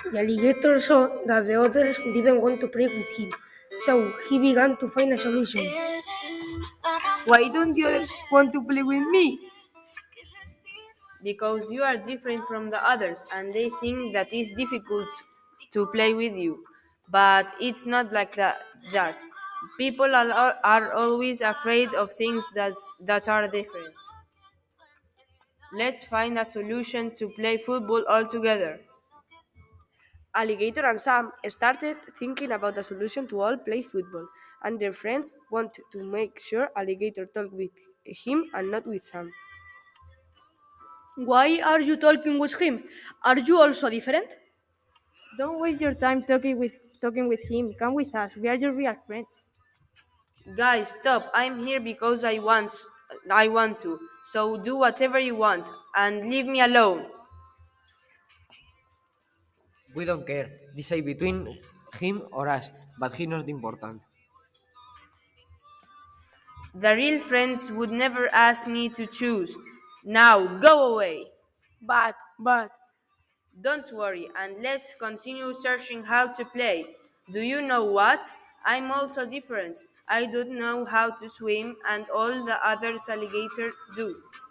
The alligator saw that the others didn't want to play with him, so he began to find a solution. Why don't the others want to play with me? Because you are different from the others and they think that it's difficult to play with you. But it's not like that. People are always afraid of things that are different. Let's find a solution to play football all together. Alligator and Sam started thinking about a solution to all play football, and their friends wanted to make sure Alligator talked with him and not with Sam. Why are you talking with him? Are you also different? Don't waste your time talking with him. Come with us. We are your real friends. Guys, stop. I'm here because I want to. So do whatever you want and leave me alone. We don't care. Decide between him or us, but he's not important. The real friends would never ask me to choose. Now go away. But, Don't worry, and let's continue searching how to play. Do you know what? I'm also different. I don't know how to swim, and all the others alligators do.